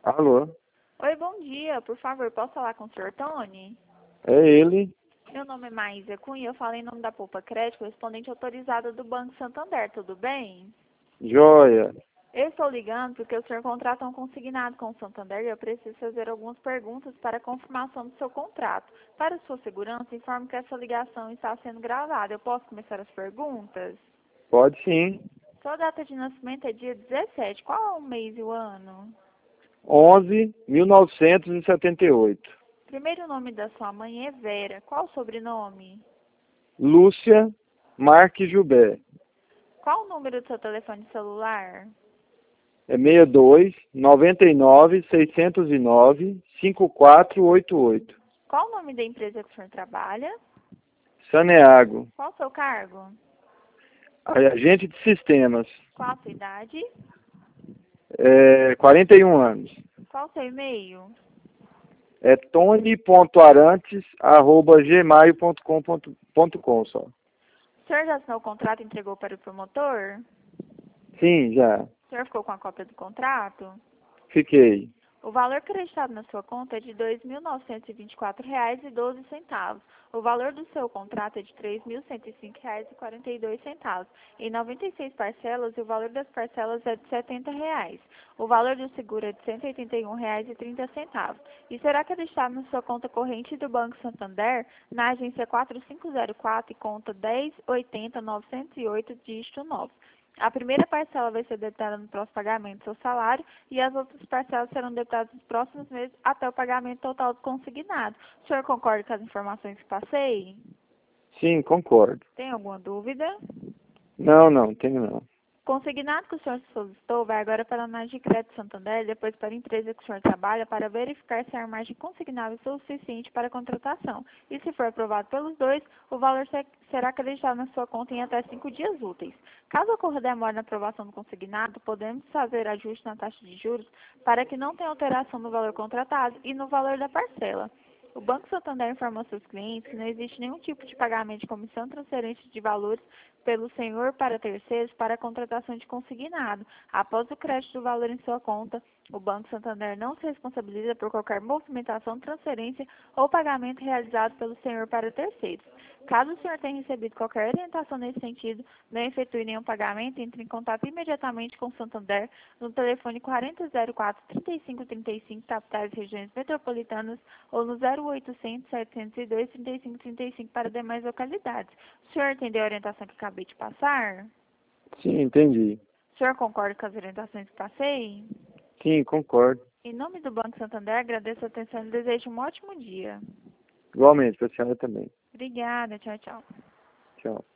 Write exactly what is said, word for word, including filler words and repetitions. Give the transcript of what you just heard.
Alô? Oi, bom dia. Por favor, posso falar com o senhor Tony? É ele? Meu nome é Maísa Cunha e eu falo em nome da Poupa Crédito, correspondente autorizada do Banco Santander, tudo bem? Joia. Eu estou ligando porque o senhor contrata um consignado com o Santander e eu preciso fazer algumas perguntas para a confirmação do seu contrato. Para sua segurança, informe que essa ligação está sendo gravada. Eu posso começar as perguntas? Pode sim. Sua data de nascimento é dia dezessete. Qual é o mês e o ano? onze, mil novecentos e setenta e oito. Primeiro nome da sua mãe é Vera. Qual o sobrenome? Lúcia Marques Jubé. Qual o número do seu telefone celular? É sessenta e dois, noventa e nove, seiscentos e nove, cinquenta e quatro oitenta e oito. Qual o nome da empresa que o senhor trabalha? Saneago. Qual o seu cargo? Agente de sistemas. Qual a sua idade? É, quarenta e um anos. Qual o seu e-mail? É tony ponto arantes arroba gmail ponto com só. O senhor já assinou o contrato e entregou para o promotor? Sim, já. O senhor ficou com a cópia do contrato? Fiquei. O valor acreditado na sua conta é de dois mil novecentos e vinte e quatro reais e doze centavos. O valor do seu contrato é de três mil cento e cinco reais e quarenta e dois centavos. Em noventa e seis parcelas, e o valor das parcelas é de setenta reais. O valor do seguro é de cento e oitenta e um reais e trinta centavos. E será acreditado na sua conta corrente do Banco Santander, na agência quatro cinco zero quatro e conta dez oitenta novecentos e oito, dígito nove. A primeira parcela vai ser debitada no próximo pagamento do seu salário e as outras parcelas serão debitadas nos próximos meses até o pagamento total do consignado. O senhor concorda com as informações que passei? Sim, concordo. Tem alguma dúvida? Não, não, tenho não. Consignado que o senhor solicitou vai agora para a análise de crédito Santander e depois para a empresa que o senhor trabalha para verificar se a margem consignável é suficiente para a contratação. E se for aprovado pelos dois, o valor será acreditado na sua conta em até cinco dias úteis. Caso ocorra demora na aprovação do consignado, podemos fazer ajuste na taxa de juros para que não tenha alteração no valor contratado e no valor da parcela. O Banco Santander informa seus clientes que não existe nenhum tipo de pagamento de comissão transferência de valores pelo senhor para terceiros para a contratação de consignado. Após o crédito do valor em sua conta, o Banco Santander não se responsabiliza por qualquer movimentação, transferência ou pagamento realizado pelo senhor para terceiros. Caso o senhor tenha recebido qualquer orientação nesse sentido, não efetue nenhum pagamento, entre em contato imediatamente com o Santander no telefone quarenta zero quatro, trinta e cinco trinta e cinco, capitais e regiões metropolitanas, ou no zero oitocentos, setecentos e dois, trinta e cinco trinta e cinco para demais localidades. O senhor entendeu a orientação que acabei de passar? Sim, entendi. O senhor concorda com as orientações que passei? Sim, concordo. Em nome do Banco Santander, agradeço a atenção e desejo um ótimo dia. Igualmente, para a senhora também. Obrigada, tchau, tchau. Tchau.